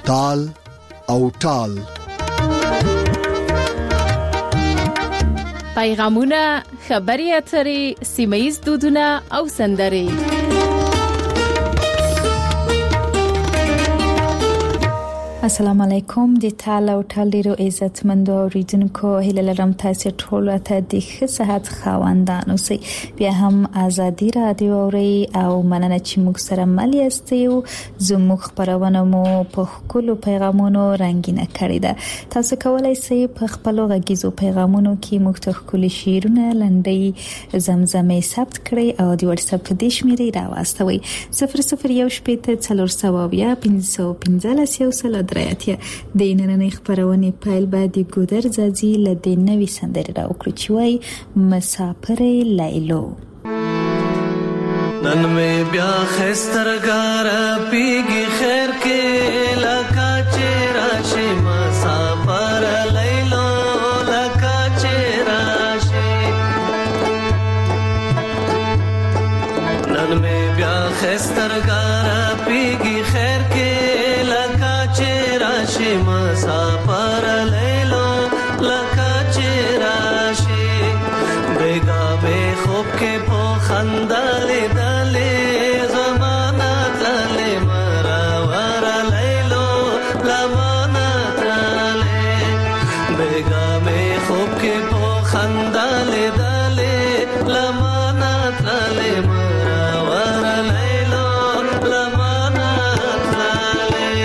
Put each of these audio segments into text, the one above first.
تال او ټال. پیغامونه، خبري اترې، سیمه‌یز دودونه او سندرې. السلام علیکم. د تال او ټال ډیرو عزتمندو اوریدونکو، هیله لرم تاسو ټول ته د ښه صحت خواندان اوسئ. بیا هم ازادي رادیو اوري او مننه چې موږ سره مل یاستئ. زموږ خبرونه مو په خپل پیغامونو رنگینه کړی ده. تاسو کولای شئ په خپل غږیزو پیغامونو کې موږ ته خپل شعرونه، لنډۍ، زمزمه ثبت کړئ او د واتس اپ د شمیرې راوستوئ 00181515 د نننۍ خبرونه پیل بعد ګودر زازي لدې نوې سندره راوکړي چې وای مسافر لیلو. نن می بیا خسترګار پیږي خیر کې لکه چې راشي مسافر لیلو لکه چې راشي. نن می بیا خسترګار پیږي خیر کې مسافر لیلو لکه چې راشي. بیگا به خوب کې په خندا لیدلې زمانه تللې مرا ور لیلو لمانه تللې. بیگا به خوب کې په خندا لیدلې لمانه تللې مرا ور لیلو لمانه تللې.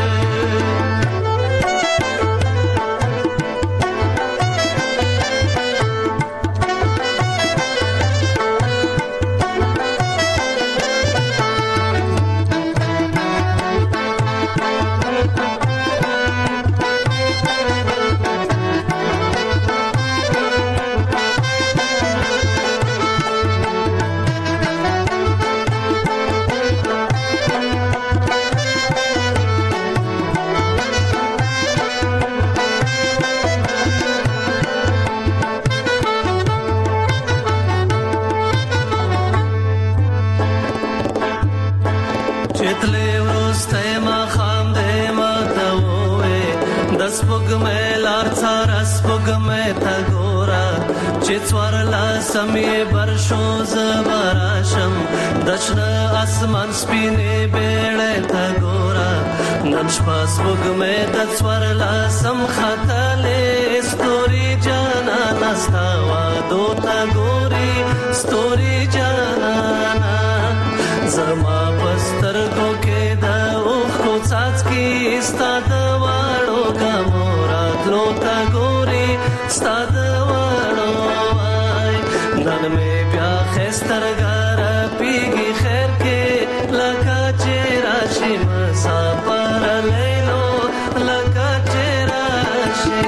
سمې برشو زبراشم دشن اسمان سپینې بیړې تا ګورا. نن شپه سپوږمۍ د څورلا سم خطلې ستوري جانانا ستا وادو تا ګوري ستوري جانانا. زما پسترګو کې د اوښکو څاڅکي ستا د واړو ګامو راتلو تا ګوري ستا د واړو. نن می بیا خسترګار پیږي خیر کې لکه چې راشي مسافر لیلو لکه چې راشي.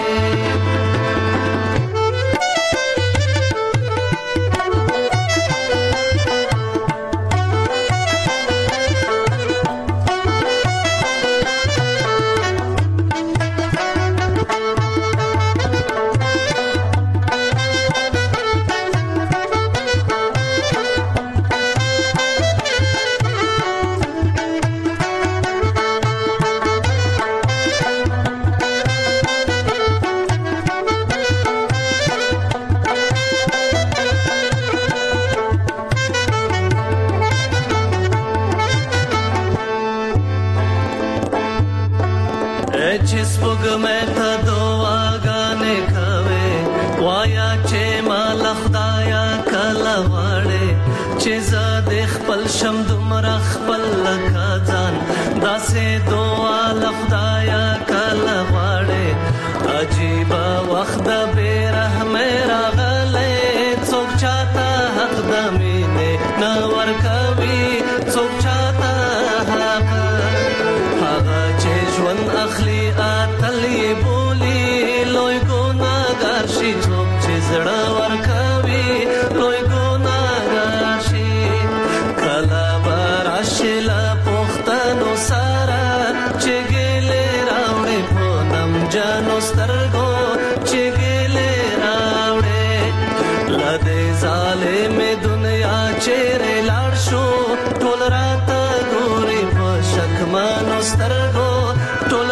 شم دمر خپل لکه ځان داسې دعا لخدایا کله غواړې. عجیب وخت د بې رحمه راغلی څوک چاته حق د مینې نه ورکوي څوک چاته حق. هغه چې ژوند اخلي اتل یې بولي لوی ګناهګار شي. څوک چې زړه ورکوي لوی ګناهګار شي. کله براشله پښتنو سره چې ګلې راوړې په نم جانو سترګو چې ګلې راوړې. لدې ظالم دنیا چیرې لاړ شو ټول راته ګوري په شکمانو سترګو ټول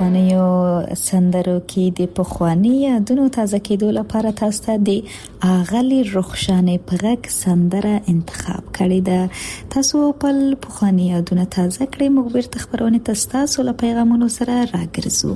پخوانیو سندرو کې د پخوانی یادونو تازه کېدو لپاره تاسو ته د اغلی رخشانې په غږ سندره انتخاب کړې ده. تاسو په پخوانی یادونه تازه کړئ. موږ بیرته خبرونه تاسو له پیغامونو سره راګرځو.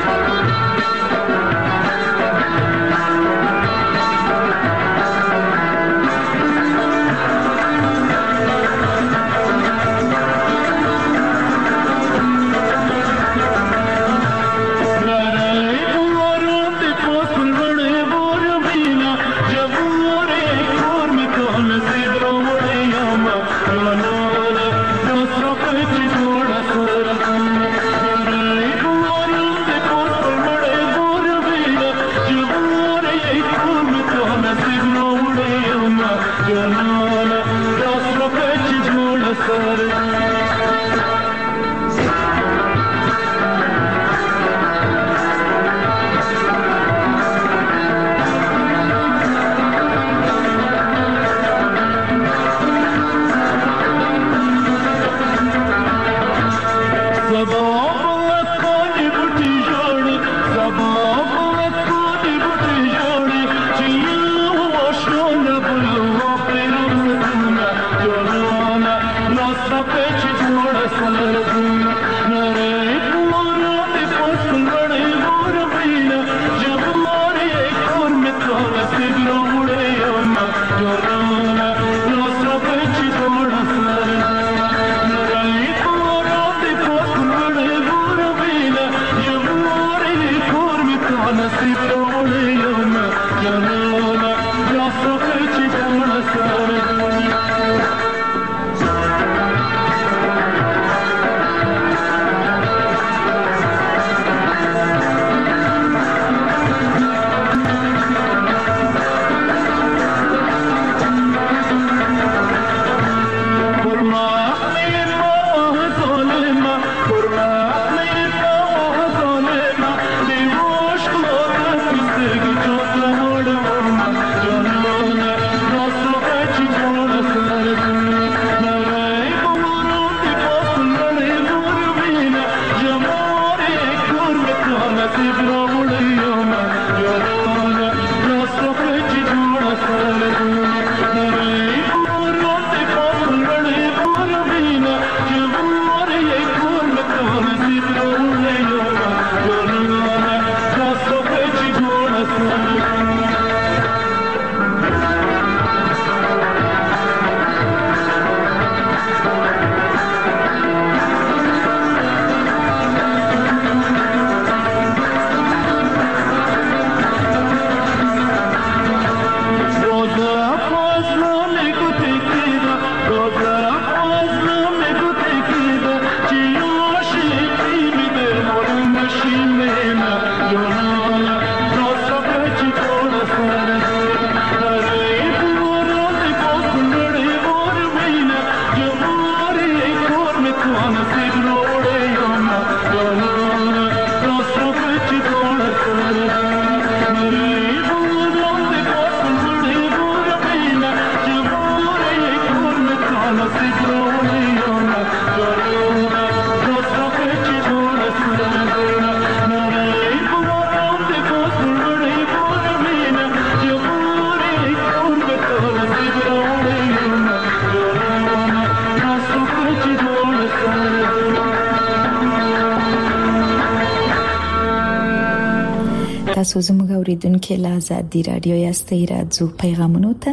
تاسو زموږ اوریدونکو له آزادي رادیو یاستئ. راځو پیغامونو ته.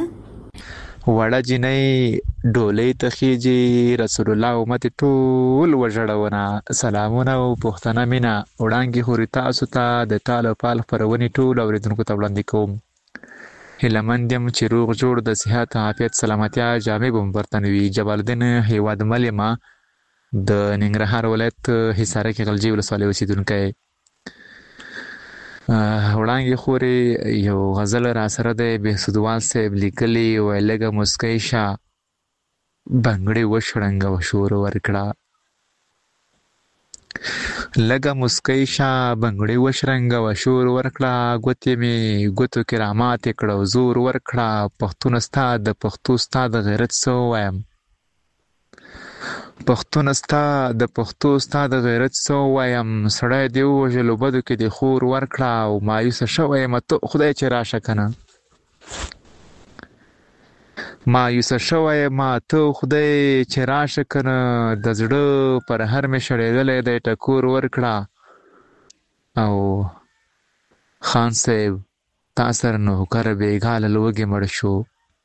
وړه جنۍ ډولۍ تخیجی رسول الله امت ټول وژړونه سلامونه او پښتنه مینا وړانګي خوري تاسو ته د ټال پال خبرونې ټول اوریدونکو ته وړاندې کوم. هلمندیم چې روغ جوړ د صحت عافیت سلامتیا جامع بم برتنوي. جبال الدین هیواد ملما د ننګرهار ولایت حصار کې غلجی ولسوالۍ اوسیدونکی. وړانګي خوري یو غزل را سره د بهسودوال صاحب لیکلي وای لګه مسکۍ شه بنګړې وشړنګه وشور ورکړه. لګه مسکۍ شه بنګړې وشړنګه وشور ورکړه. ګوتې مې ګوتو کې راماتې کړه زور ورکړه. پښتون ستا د پښتو ستا د غیرت څه ووایم. پښتون ستا د پښتو ستا د غیرت سو وایم سړی دی وژلو بدو کې د خور ورکړه او مایوسه شوی یم ته خدای چې راشه کنه مایوسه شوی یم ته خدای چې راشه کنه د زړه پر هر مې شړېدلی دی ټکور ورکړه او خان صاحب تا سره نوکر بېګا له لوږې مړ شو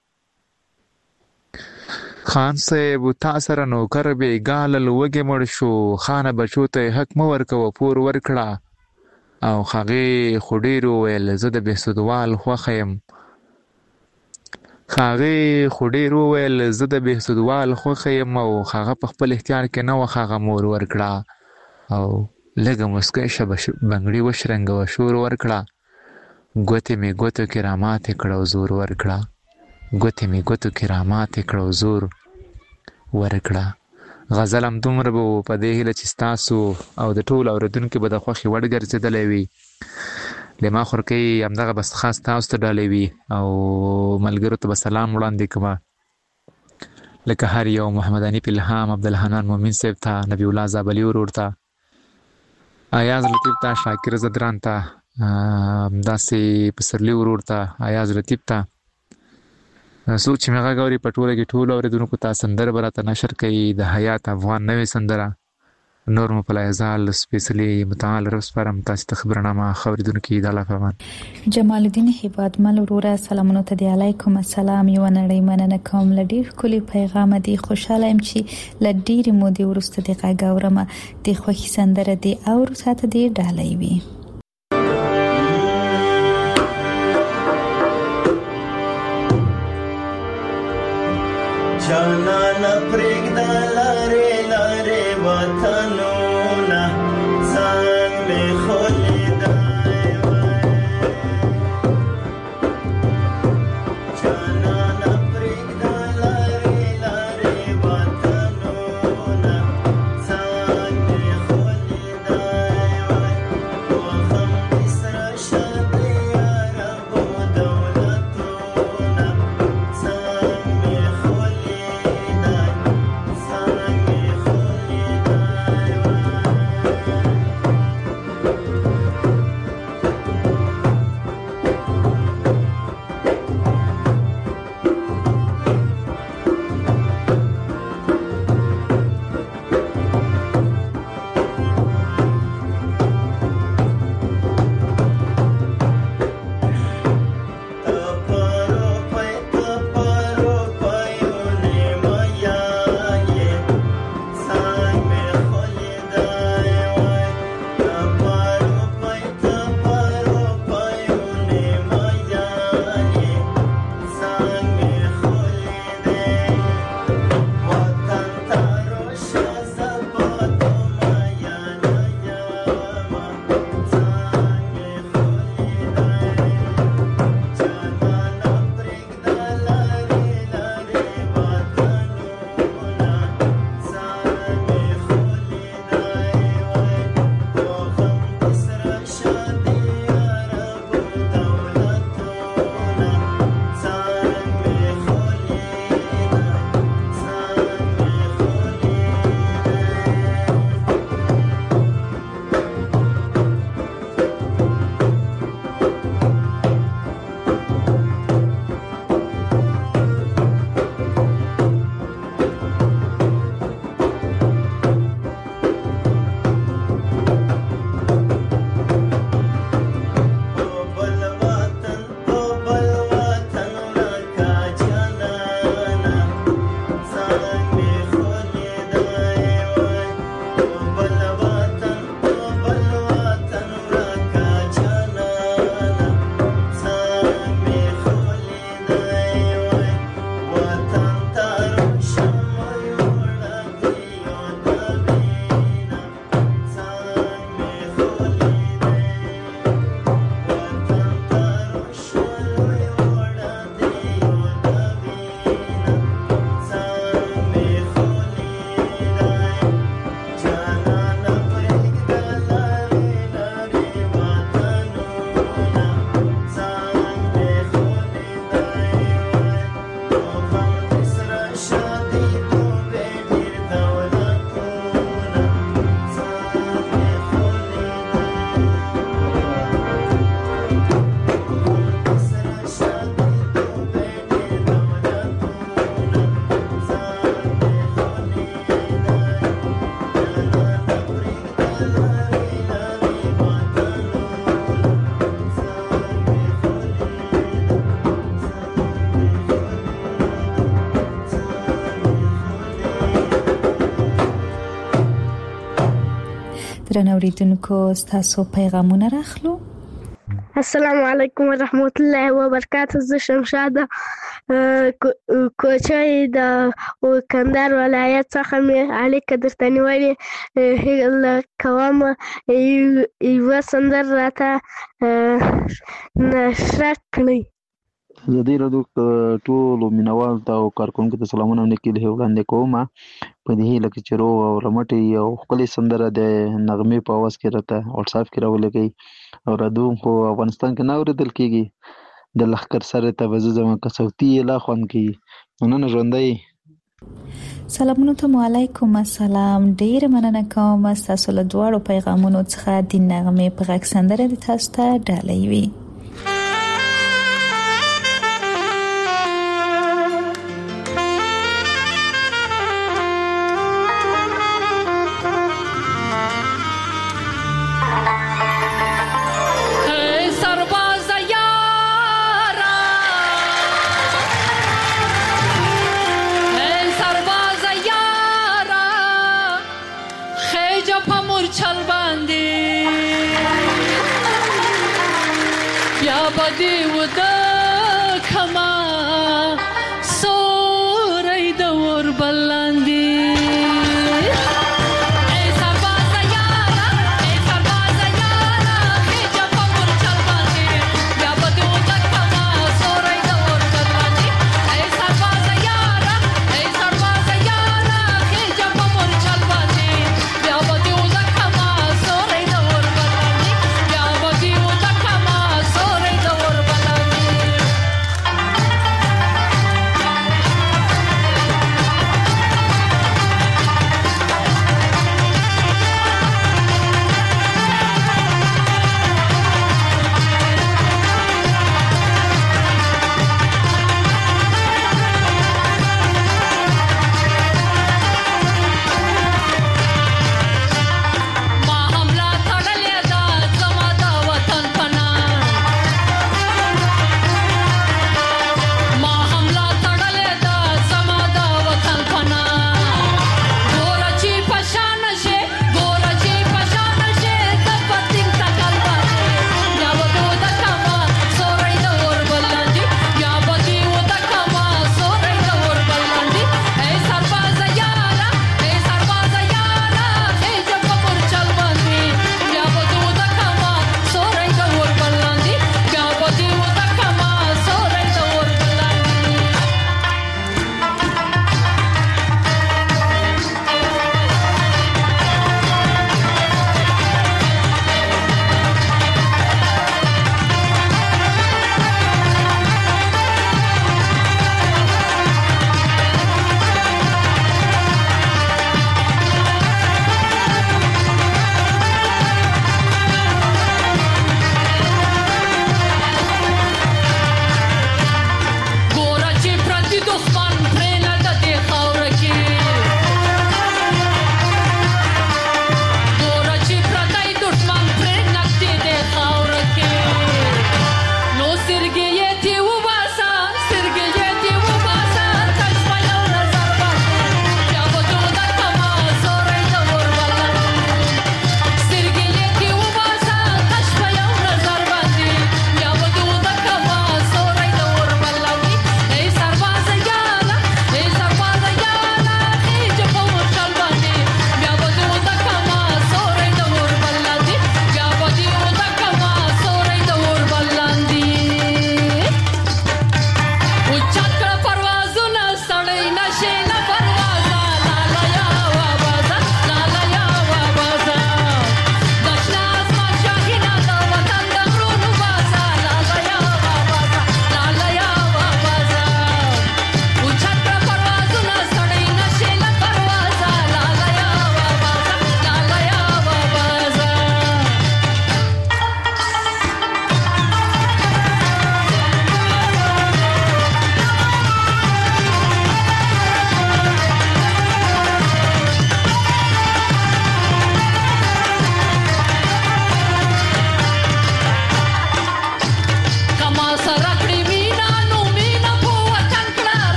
خان صاحب تا سره نوکر بېګا له لوږې مړ شو خانه بچو ته یې حق مه ورکوه پور ورکړه او هغې خو ډېر وویل زه د بهسودوال خوښه یم هغې خو ډېر وویل زه د بهسودوال خوښه یم او هغه په خپل اختیار کې نه وه هغه مور ورکړه او لږه مسکی شه بنګړي وشرنګوه شور ورکړه ګوتې مې ګوتو کې راماتې کړه او زور ورکړه ګوتې مې ګوتو کې راماتې کړه او زور ورکړه غزل همدومره به په دې هیله چې ستاسو او د ټولو اورېدونکو به د خوښې وړ ګرځېدلی وي له ما خورکۍ همدغه بس خاص تاسو ته ډالۍ وي او ملګرو ته به سلام وړاندې کړمه لکه هر یو محمد حنیف الهام عبدالحنان مومن صاحب ته نبی الله زابلي ورور ته ایاز لطیف ته شاکر زدران ته داسې پسرلي ورور ته ایاز لطیف ته څوک چې مې غږ اوري په ټوله کې ټولو اورېدونکو ته سندره به راته نشر کوي د حیات افغان نوې سندره نور مو په لایزال سپیڅلي متعال رب سپارم تاسو ته خبرنامه ښه اورېدونکي د الله په امان جمال الدین هیبتمل وروره سلامونه ته دی علیکم السلام یو نړۍ مننه کوم له ډېر ښکلي پیغام دی خوشحاله یم چې له ډېرې مودې وروسته د غږ اورم د خوښي سندره دی او ساته دی ډالۍ وي جانانا پرېږده لارې لارې وطنونه ځان مې خولیدای وای جانانا پرېږده لارې لارې وطنونه ځان مې خولیدای وای وخم دې سره شه د عربو دولتونه ځان مې خولیدای درنو اوریدونکو تاسو پیغامونه راخلو. السلام علیکم ورحمت الله وبرکاته. زه شمشاده کوچۍ د کندهار ولایت څخه مې اړیکه درته نیولې هیله کوم یوه سندره راته نشر کړئ. ازادي راډیو ټولو مینوالو ته او کارکوونکو ته سلامونه او نیکې هیلې وړاندې کوم په دې هیله کې چې روغ او رمټ یو ښکلې سندره د نغمې په اواز کې راته واټساپ کې راولګئ او رادونکو افغانستان کې نه اورېدل کېږي د لښکر سره ته به زه ځم که صوتي یې لا خوند کوي. مننه ژوندی. سلامونه ته علیکم السلام. ډیر مننه کوم تاسو له دواړو پیغامونو څخه د نغمې په غږ سندره د تاسو ته ډالۍ وي.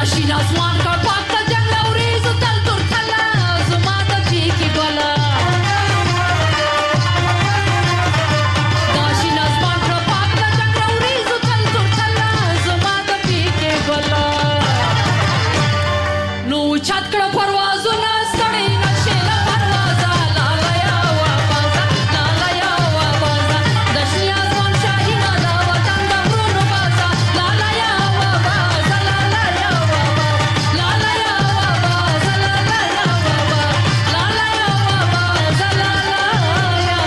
شین اسمان کړ پاک ته جنگ لوريزو تل تر تله زما د چیکی ګوله دا شین اسمان کړ پاک ته جنگ لوريزو تل تر تله زما د چیکی ګوله نو چت کړ پروازونه ستړي نشه له پروازه لالا یا وابازه لالا یا وابازه د شین اسمان شاهینه دا وطن د غرونو بازه لالا یا وابازه لالا یا وابازه لالا یا وابازه لالا یا وابازه لالا یا وابازه لالا یا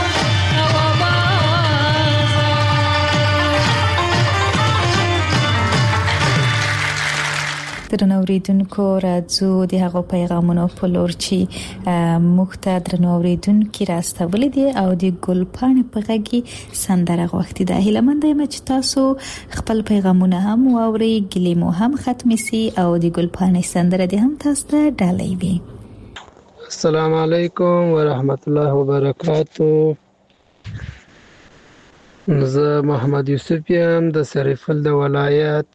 درنو اوریدونکو راځو د هغو پیغامونو په لور چې موږ ته درنو اوریدونکو راستولې دي او د ګلپاڼې په غږی سندره غوښتي ده. هیله مند یم چې تاسو خپل پیغامونه هم واورئ، ګلې مو هم ختم شي او د ګلپاڼې سندره دې هم تاسو ته ډالۍ وي. السلام علیکم ورحمت الله وبرکاتو. زه محمد یوسف یم د سرپل د ولایت.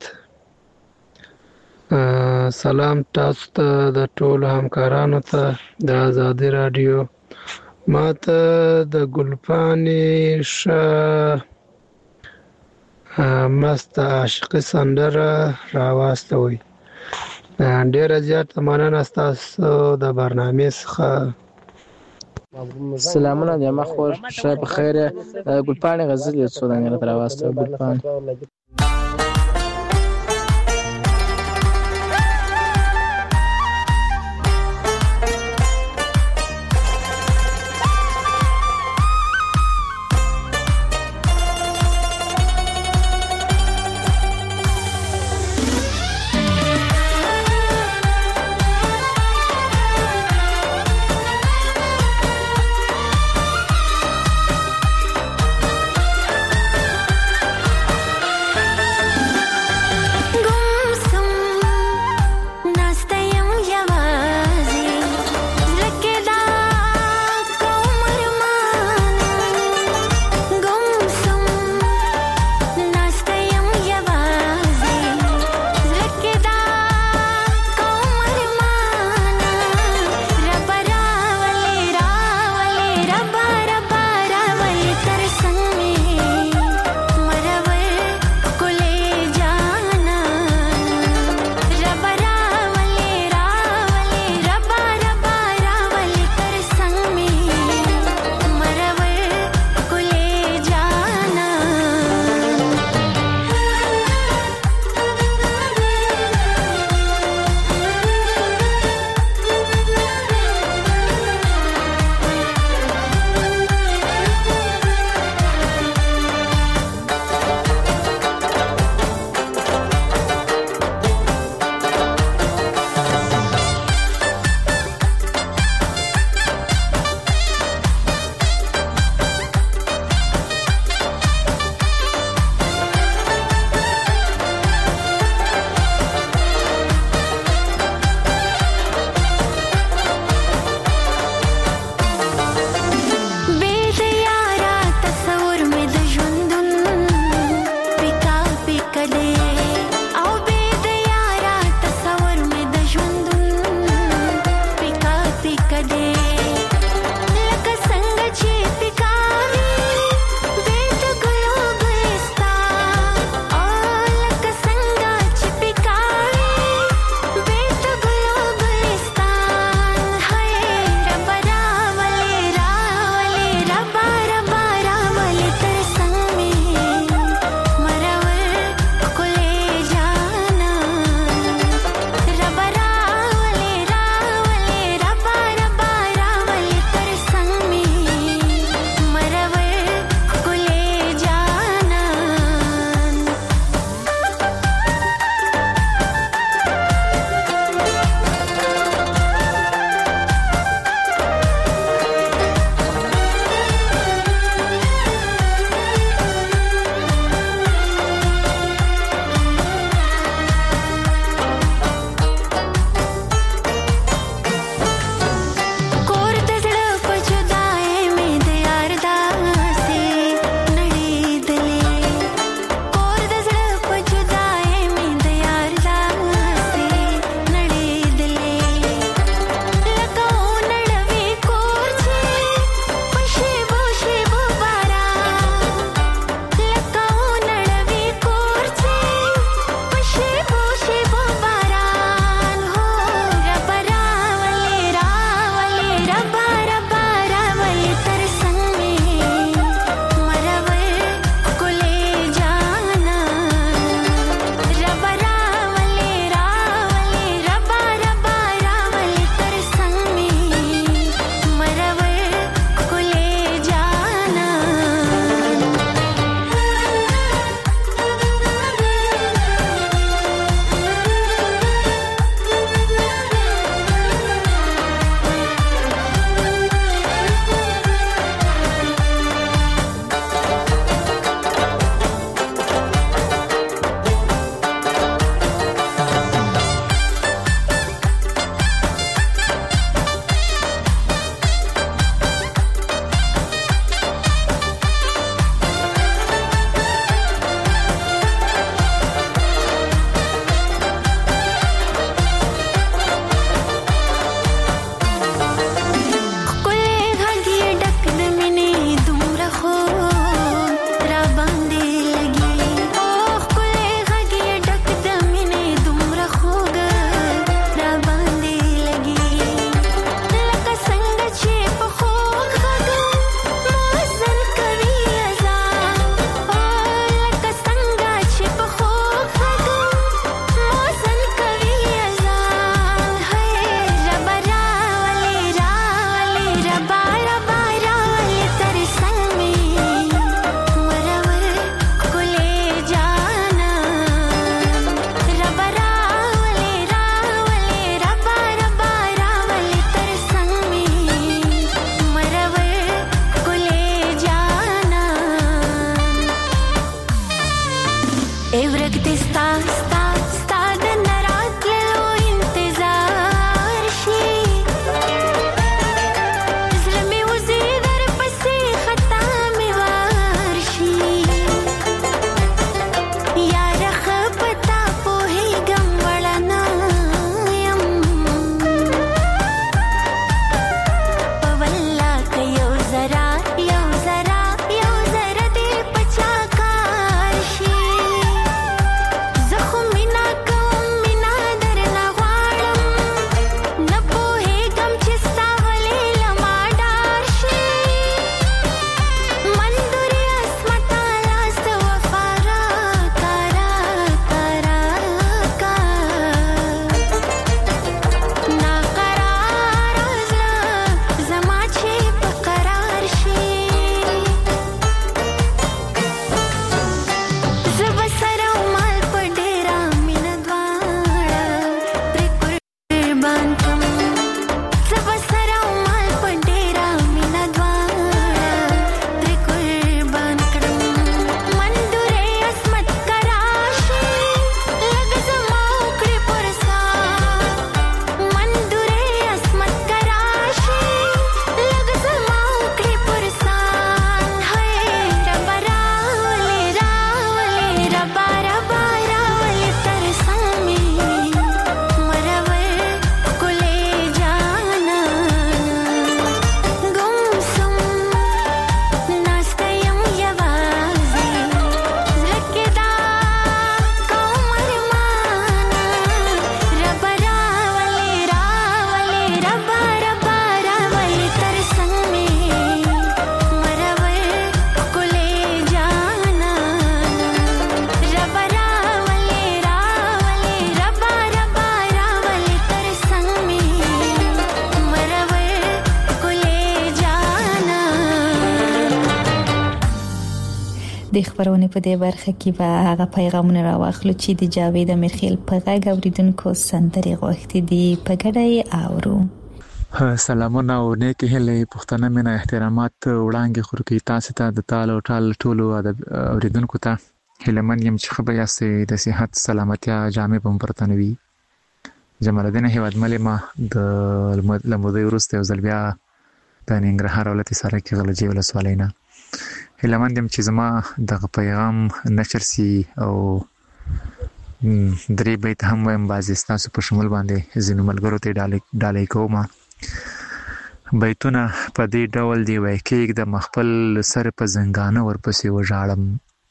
سلام تاسو ته د ټولو همکارانو ته د آزادي رادیو. ما ته د ګلپاڼې مست عاشقي سندره راواستوي. ډیره زیاته مننه تاسو د برنامې څخه. سلامونه د ما خور شای په خیر. ګلپاڼې غزل یو څو دانې راواستو. ګلپاڼې د خبرونه په دې برخه کې به هغه پیغامونه راوخلو چې د جاوید امیرخیل په غږ اوریدونکو سندري غوښتي دي په ګډه اورو. سلامونه او نیکی هیلې پښتنه مینه احترامات وړاندې خور کې تاسو ته د تال او ټال ټولو اوریدونکو ته هیلمن یم چې خبر یاستئ د صحت سلامتیا جامې په پرتنوي. جمال الدین هیوادمل ما د لمودې ورسته یو ځل بیا د ننګرهار ولایت سره کې غلجی ولسوالینا هیلمن یم چې زما د پیغام نشر سي او درې بیت هم وایم بعضې ستاسو په شمول باندې ځینو ملګرو ته ډالۍ کوم. بیتونه په دې ډول دی وای کېږده مخپل سر په زنګانه ورپسې وژاړم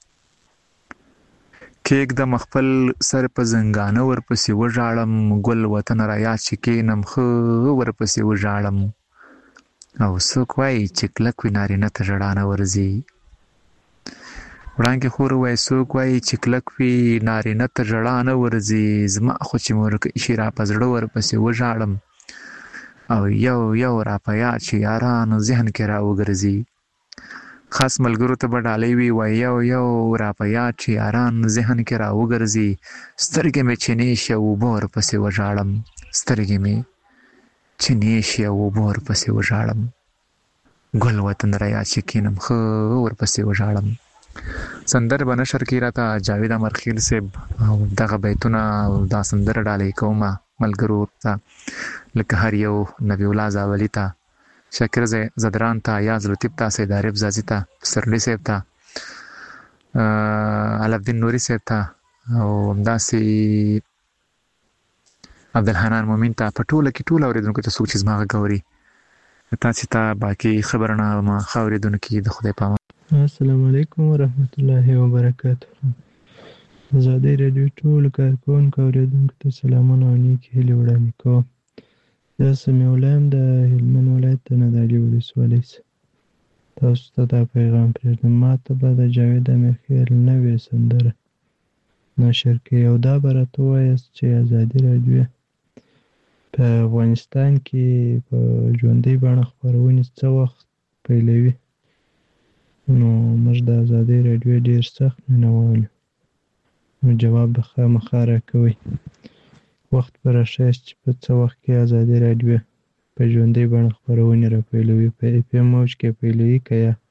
کېږده مخپل سر په زنګانه ورپسې وژاړم ګل وطن را یاد چې کېنم ښه ورپسې وژاړم او څوک وایي چې کلک وي نارینه ته ژړا نه ورځي وړاندې خور وایي څوک وایي چې کلک وي نارینه ته ژړا نه ورځي زما خو چې مورکه شي را په زړه ورپسې وژاړم او یو را په یاد چې یارانو ذهن کې را وګرځي خاص ملګرو ته به ډالۍ وي وایي یو را په یاد چې یاران ذهن کې را وګرځي سترګې مې چینې شي او اوبه ورپسې وژاړم سترګې مې چینې شي او اوبه ورپسې وژاړم ګل وطن را یاد چې کېنم ښه ورپسې وژاړم. سندر به نشر کې راته جاوید امیرخیل صاحب او دغه بیتونه او دا سندره ډالۍ کوم ملګرو ته لکه هر یو نبی الله زاولی ته شاکر زدران ته یاز لطیف ته سید عارف زازی ته سرلی صاحب ته علالدین نوری صاحب ته او همداسې عبدالحنان مومن ته په ټوله کې ټول اوریدونکو ته څوک چې زما غږ اوري تاسې ته باقي خبرونه ما ښه اوریدونکي د خدای په امان. السلام علیکم ورحمت الله وبرکاته. ازادي راډیو ټول کارکونکو اوریدونکو ته سلامونه او نیکې هیلې وړاندې کوم. زه سمیع الله یم د هلمند ولایت د نادعلي ولسوالۍ څخه. تاسو ته دا پیغام پرېږدم ما ته به د جاوید امیرخیل نوې سندره نشر کړي او دا به راته ووایاست چې ازادي راډیو په افغانستان کې په ژوندۍ بڼه خپرونې څه وخت پیلوي. نو موږ د ازادي راډیو ډېر سخت مینوال یو نو جواب به خامخا راکوئ. وخت به راښیاست چې په څه وخت کې ازادي راډیو په ژوندۍ بڼه خپرونې راپیلوي په اف ام موج کې پیلوي که یا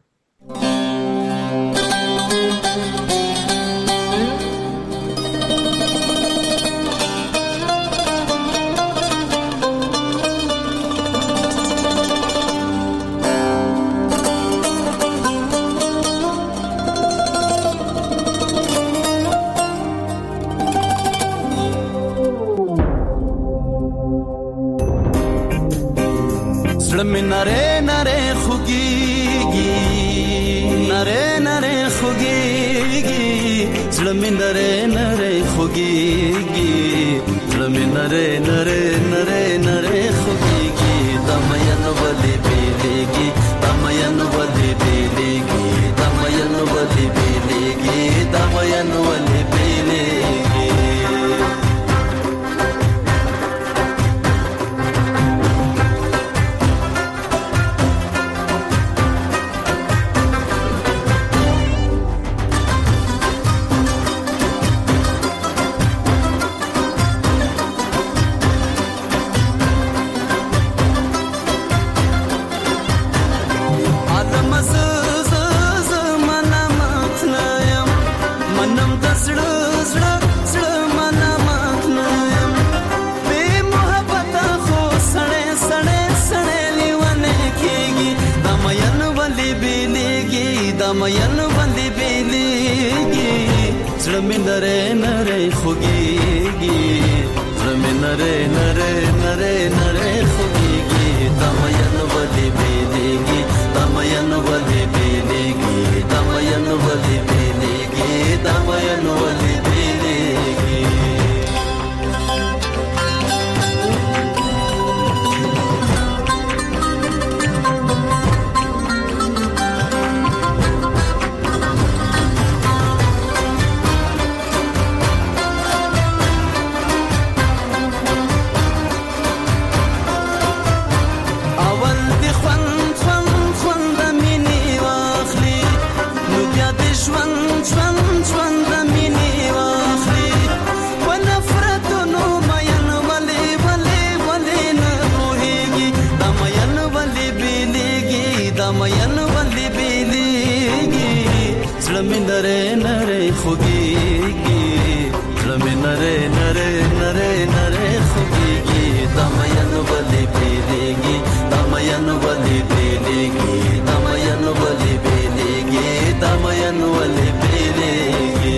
نره نره خوگیگی نره نره خوگیگی زلمی نره نره خوگیگی زلمی نره نره نره نره خوگیگی دمین ولی بیلیگی دمین ولی بیلیگی دمین ولی بیلیگی دمین ولی بیلیگی مین باندې بیلیږي زړه مې نری نری خوږیږي زړه مې نری نری نری نری خوږیږي دا مین باندې بیلیږي دا مین باندې بیلیږي دا مین باندې بیلیږي دا مین باندې بیلیږي زړه مې نری نری خوږېږي زړه مې نری نری نری نری خوږېږي دا مین ولې بیلېږي دا مین ولې بیلېږي دا مین ولې بیلېږي دا مین ولې بیلېږي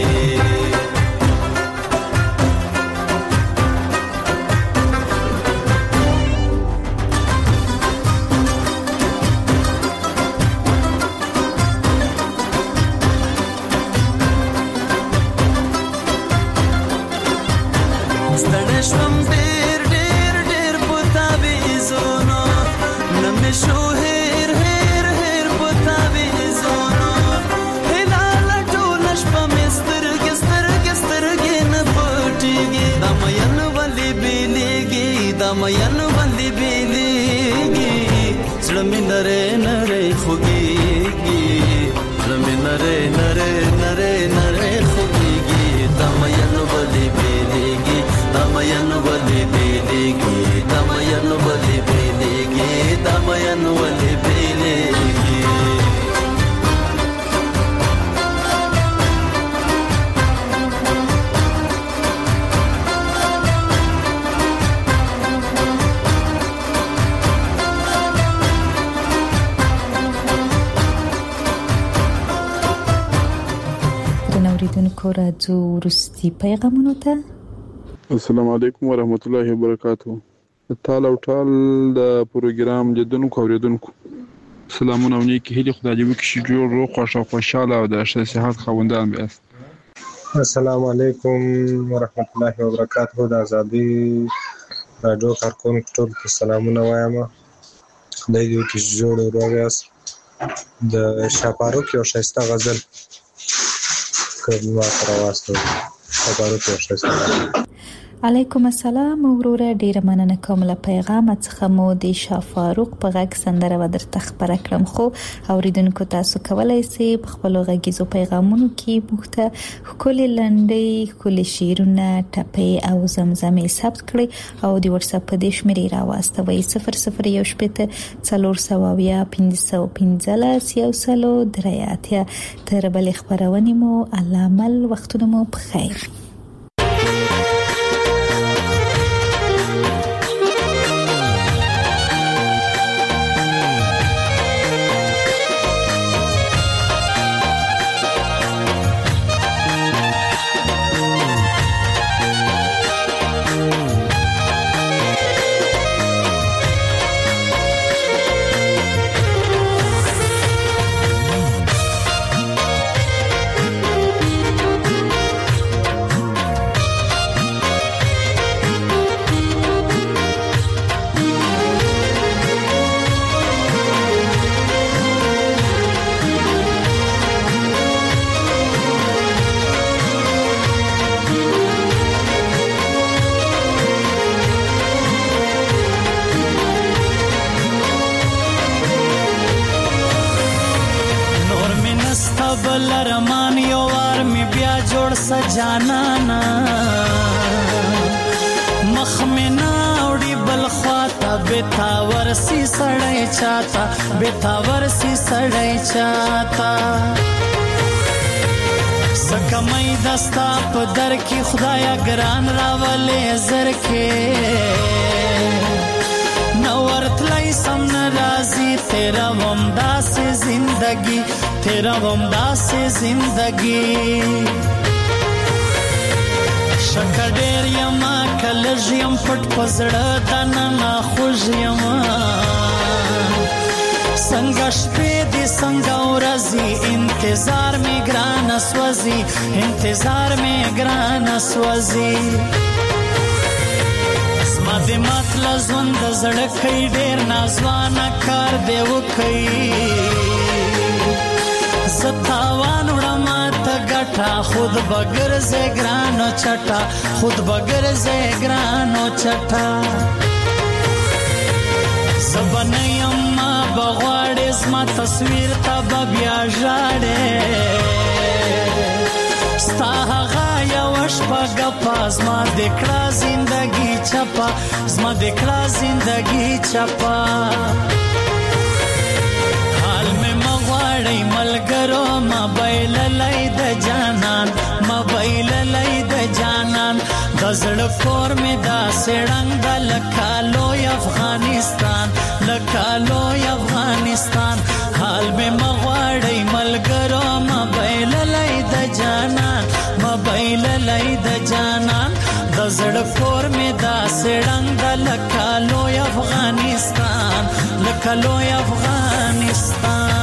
شوم ډېر ډېر ډېر په تعویضونو نه مې شو هېر هېر هېر په تعویضونو هلاله ټوله شپه مې سترګې سترګې سترګې نه پټېږي دا مین ولې بیلېږي دا مین ولې بیلېږي زړه مې نری نری خوږېږي زړه مې نری نری نری نری خوږېږي دا مین ولې بیلېږي دا مین ولې بیلېږي دا مین ولې بیلېږي دا مین ولې بیلېږي اوریدونکو راځو وروستي پیغامونو ته. السلام علیکم ورحمت الله وبرکاتہ. تال او ټال د پروګرام لیدونکو اوریدونکو سلامونه او نیکی هیله خدای دې وکړي چې جوړ روغ خوشاله او د صحت خاوندان بیاست. السلام علیکم ورحمت الله وبرکاتہ. د ازادي راډیو کارکونکو ټول سلامونه وایم. خدای دې وکړي چې جوړ روغ یاست. د شاپاروک یو ښایسته غزل کړنوا تر واسطه شاپاروک یو ښایسته علیکم السلام وروره ډیره مننه کوم له پیغام څخه مو د شاه فاروق په غږ سندره و درته خبره کړم خو اوریدونکو تاسو کولای شئ په خپل غږیزو پیغامونو کې مخته خولي لنډي خولي شیرونه ټپي او زمزمه ثبت کړئ او د واتس اپ په دې شمیرې راوستوي 0018 415 تر بل خبرونه مو علامل وختونه مو بخیر. بلرمان یو وار می بیا جوړ سجانانا مخ می ناوړي بل خواته بتاور سی سړی چاته بتاور سی سړی چاته سکمای دستا په در کې خدایا ګران راولې زر کې نورت لای سم ناراضي تیرا ومدا سے زندگی تیرا ومدا سے زندگی شکډیر یما کلژیم پټ پزړه دنا خوږ یما څنګه شپې دې څنګه ورځي انتظار می ګران اسوځي انتظار می ګران اسوځي زما دې مطلب ژوند زړه کې ډېر نازوانه کار دی وکي ستاوان وړما ته ګټه خود بغیر زګرانو چټا خود بغیر زګرانو چټا زبنیم ما بغواړې زما تصویر ته بیا ژاړې ستا هغه یو شپه ګپه زما د کړه زندګي چپا زما د کړه زندګي چپا حال مې مغواړې مل ملګرو موبایل لای د جانان موبایل لای د جانان د زړه کور می دا سړنګ د لکالو افغانستان لکالو افغانستان حال به مغواړی ملګرو موبایل لای د جانان موبایل لای د جانان د زړه کور می دا سړنګ د لکالو افغانستان لکالو افغانستان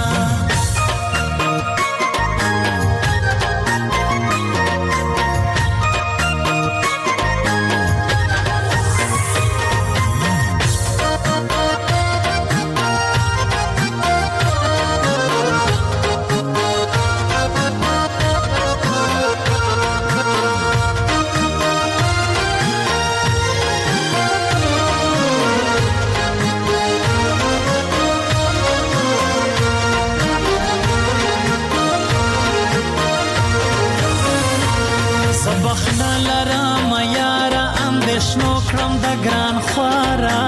ګران خورا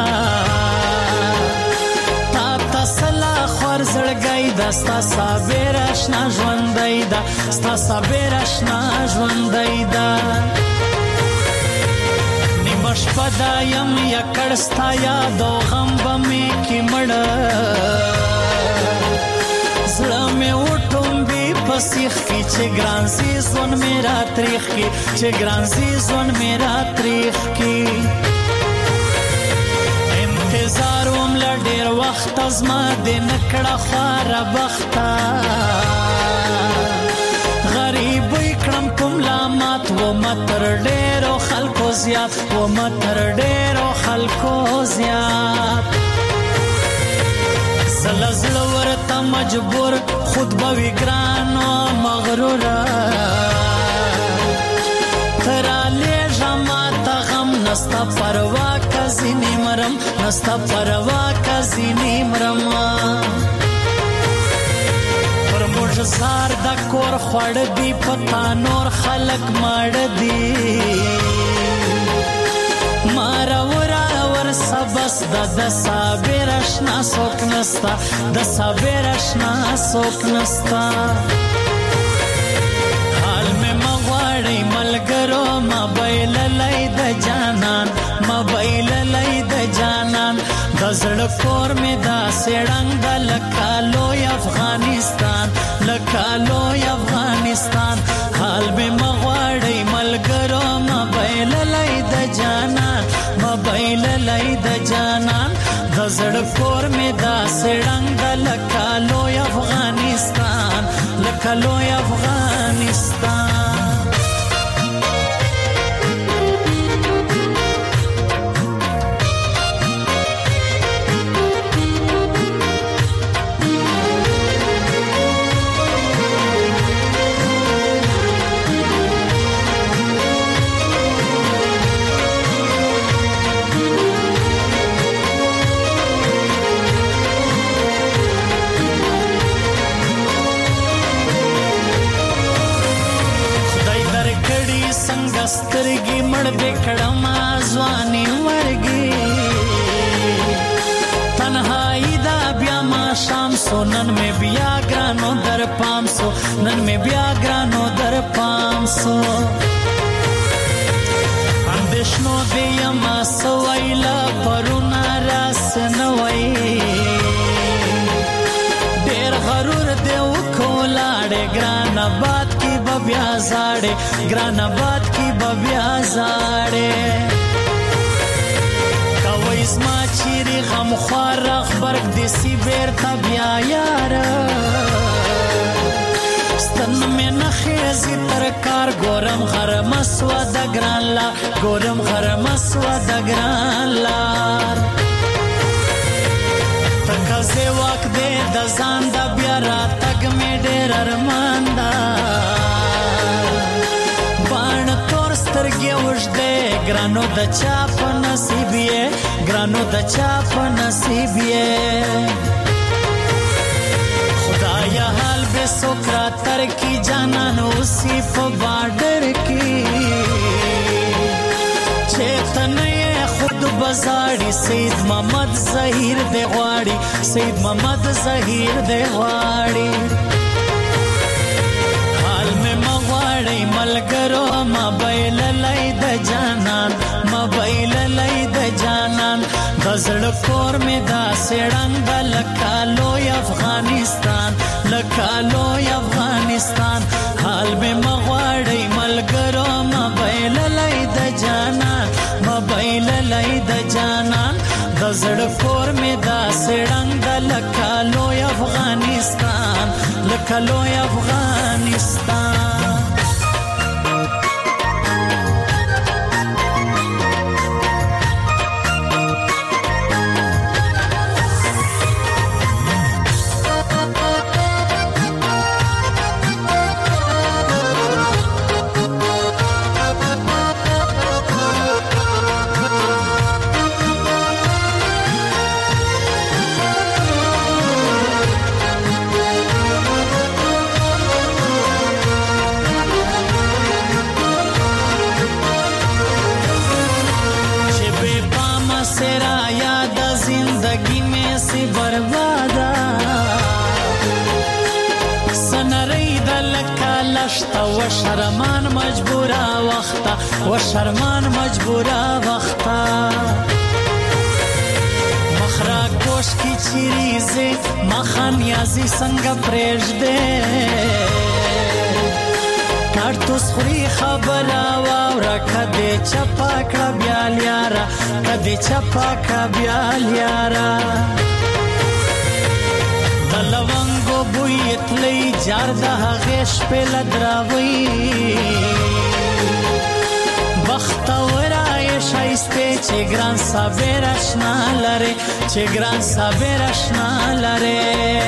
تا تسلا خور زړګی د ستا صابر آشنا ژوندۍ ده ستا صابر آشنا ژوندۍ ده نیمه شپه دا یم یکړ ستا یاد او غم به مې کې مړه زړه مې وټومبي په سیخ کې چې ګران سي ژوند مې را تریخ کې چې ګران سي ژوند مې را تریخ کې انتظاروم له ډېر وخت زما د نکړه خواره بخته غریبۍ کړم په ملامت ومه تر ډېرو خلکو زیات ومه تر ډېرو خلکو زیات زله زړه ورته مجبور خود به وي ګرانو مغروره ته رالیږه ماته غم نسته پروا که ځینې مرم نسته پروا که ځینې مرم پر موږ زار د کور خواړه دي په تا نور خلک ماړه دي ماراوره ورسه بس د صابر اشنا څوک نسته د صابر اشنا څوک نسته حال مې مغواړی ملګرو موبایل لای د جانان موبایل لای د جانان د زړه کور مې دا سړنګ د لکالو افغانستان لکالو افغانستان حال مې مغواړی ملګرو موبایل لای د جانان موبایل لای د جانان د زړه کور مې دا سړنګ د لکالو افغانستان لکالو افغانستان سترګې مړ دې کړم ځواني ورګي تنهایی دا بیا ما شام سو نن مې بیا ګرانو در پام سو نن مې بیا ګرانو در پام سو اندېښنو دې یما سویلا پرونه راس نه وای ډېر غرور دې وکولاړې ګران آباد کې به بیا زاړې ګران آباد کې به بیا زاړې کوي زما چیرې غم خوار غبرګ دې سی بیرته بیا یاره ستن مې نه خېزي تر کار ګورم غرمه سوه د ګران لار ګورم غرمه سوه د ګران لار تکه واک دې د ځان د بیا راتګ مې ډېر ارمان ده باڼ تور سترګې اوږدې ګرانو د چا په نصیب یې ګرانو د چا په نصیب یې خدایا حال به څوک راتر کی جانان اوسې په باډر کې چېرته نه یې خود بزاړي سید محمد ظهیر دې غواړي سید محمد ظهیر دې غواړي ملګرو موبایل لای د جانان موبایل لای د جانان غزړ کور می دا سړنګ لکالو افغانستان لکالو افغانستان حال به مغواړی ملګرو موبایل لای د جانان موبایل لای د جانان غزړ کور می دا سړنګ لکالو افغانستان لکالو افغانستان و شرمان مجبورا وختا و شرمان مجبورا وختا مخرا کوش کی چیریزه مخان یازی څنګه پرېږده کارتوس خوري خبره واوره کده چپا کړه بیا لیارا کده چپا کړه بیا لیارا لونګو بوی تلی جار د هغه شپه لدراوي بختور شایسته چې ګران صبر آشنا لره چې ګران صبر آشنا لره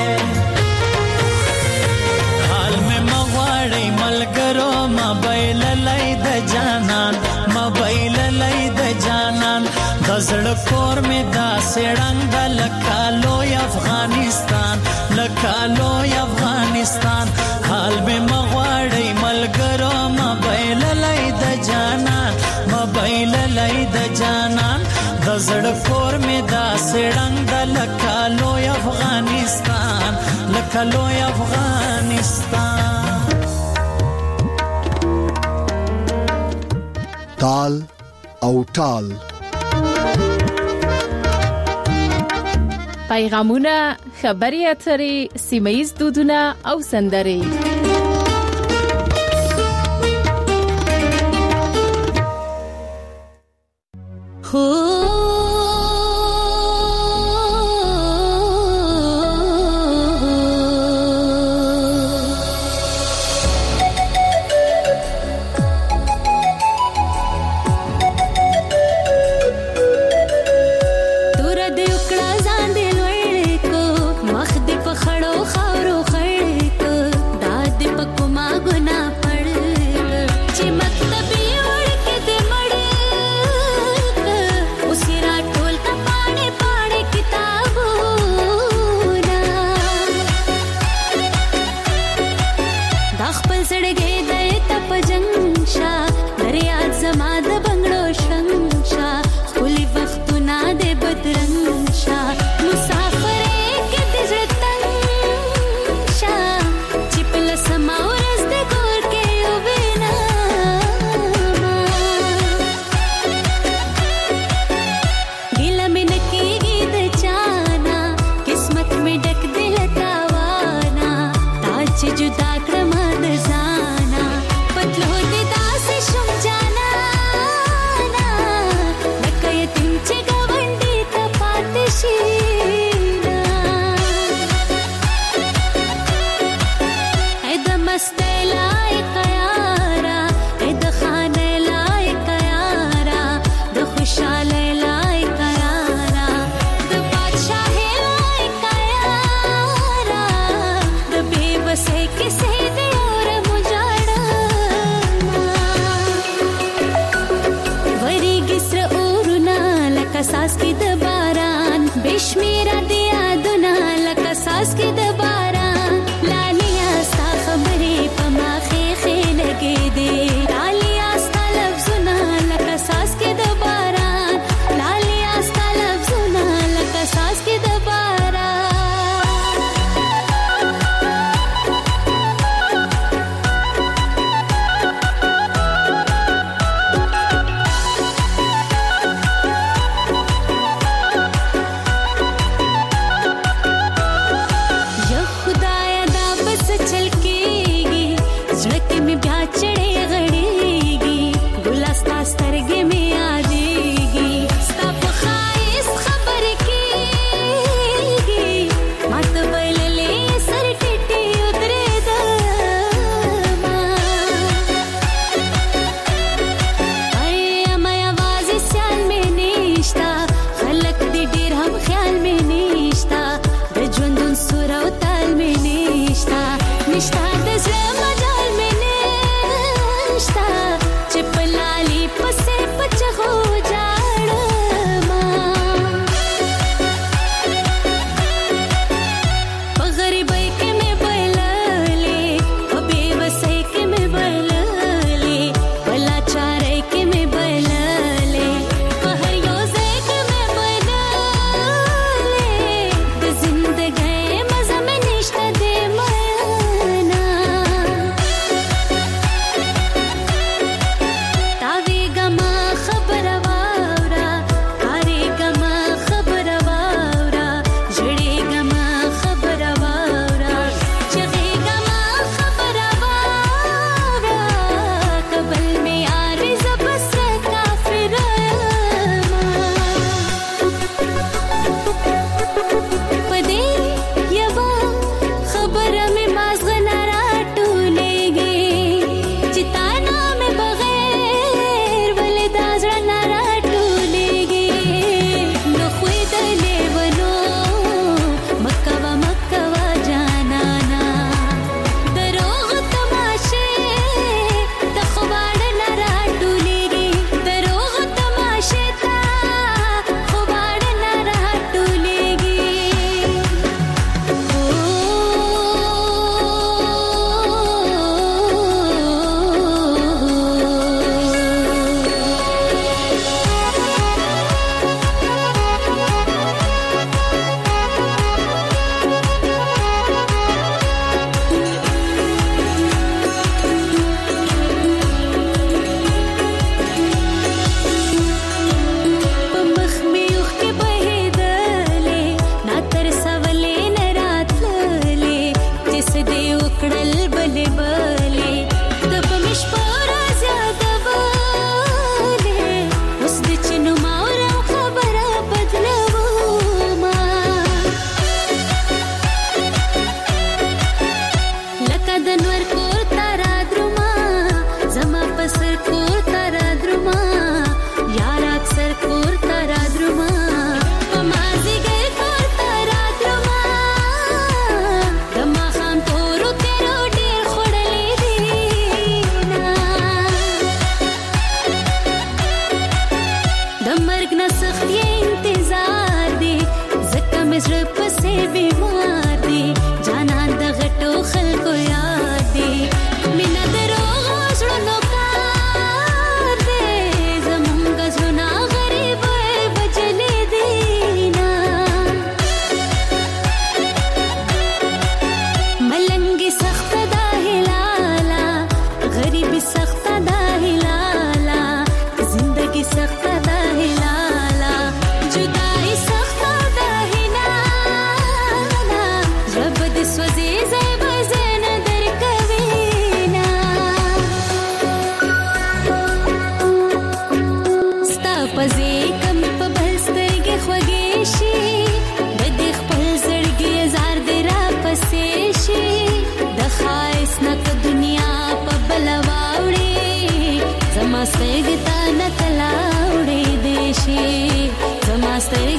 حال مې مغواړی ملګرو موبایل لای د جانان موبایل لای د جانان غزړ کور مې دا سړنګ لکالو افغانستان لکالو افغانستان حال به مغواړی ملګرو موبایل لای د جانان موبایل لای د جانان غزړ کور مې دا سړنګ لکالو افغانستان لکالو افغانستان تال او ټال پیغامونه خبري اترې سیمایي دودونه او سندرې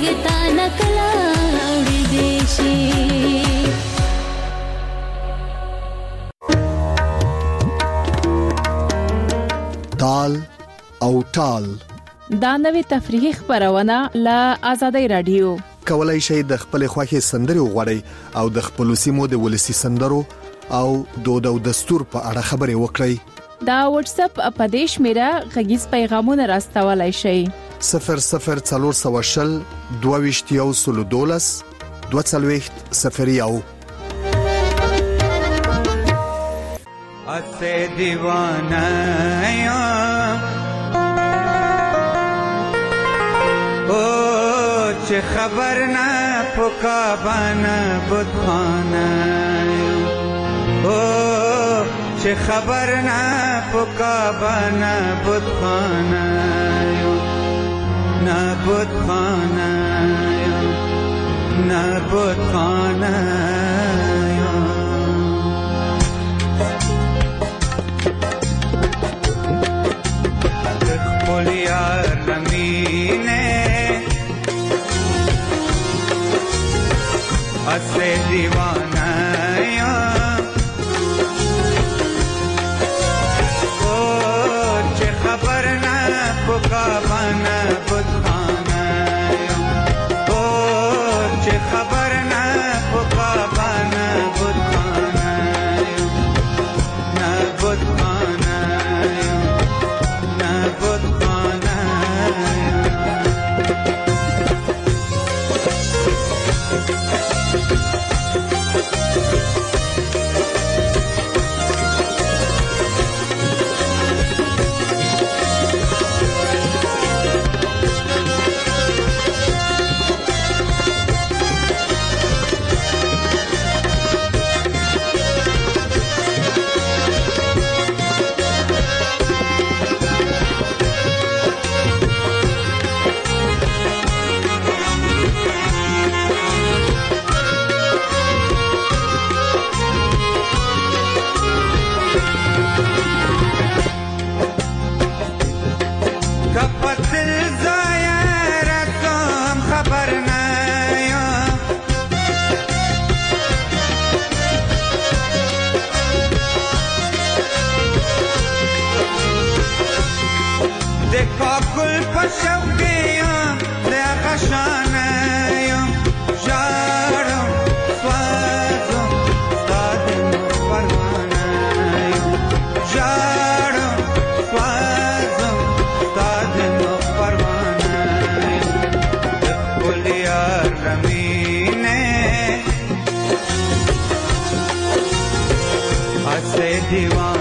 تا نکلا اوري دیشي تال او ټال دا نوې تفریحي خبرونه له آزادۍ رادیو کولای شئ د خپل خوښي سندري وغوړئ او د خپل سیمو د ولسی سندرو او دود او دستور په اړه خبري وکړئ. دا واتس اپ اپدیش میرا غږیز پیغامونه راستولای شئ 0040 22 22 اسے دیوانہ او چه خبر نه پوکا بانا بدخانه او چه خبر نه پوکا بانا بدخانه نه بدخانه نه بدخانه یار رمینه اسے دیوانہ او چه خبر نه پوکا بانا بدخانه او چه خبر نه پوکا بانا بدخانه نه بدخانه نه بدخانه دیوان